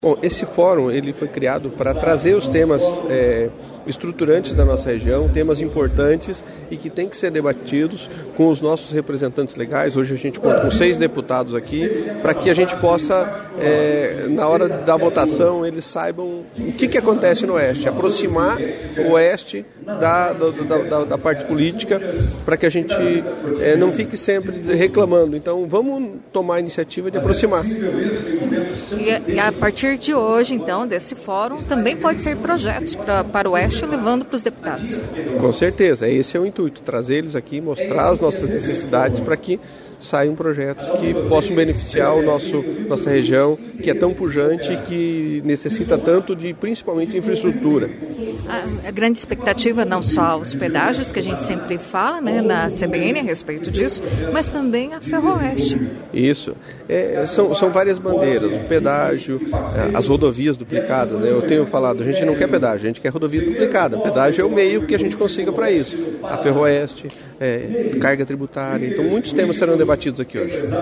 Bom, esse fórum ele foi criado para trazer os temas estruturantes da nossa região, temas importantes e que têm que ser debatidos com os nossos representantes legais. Hoje a gente conta com 6 deputados aqui, para que a gente possa, na hora da votação, eles saibam o que acontece no Oeste, aproximar o Oeste da parte política, para que a gente não fique sempre reclamando. Então, vamos tomar a iniciativa de aproximar. E a partir de hoje, então, desse fórum, também pode ser projetos para o Oeste, levando para os deputados. Com certeza, esse é o intuito, trazer eles aqui, mostrar as nossas necessidades para que saiam projetos que possam beneficiar nossa região, que é tão pujante e que necessita tanto de, principalmente, infraestrutura. A grande expectativa, não só os pedágios, que a gente sempre fala, né, na CBN a respeito disso, mas também a Ferroeste. Isso. São várias bandeiras, o pedágio, as rodovias duplicadas, né? Eu tenho falado, a gente não quer pedágio, a gente quer rodovia duplicada. Pedágio é o meio que a gente consiga para isso. A Ferroeste, carga tributária, então muitos temas serão debatidos aqui hoje.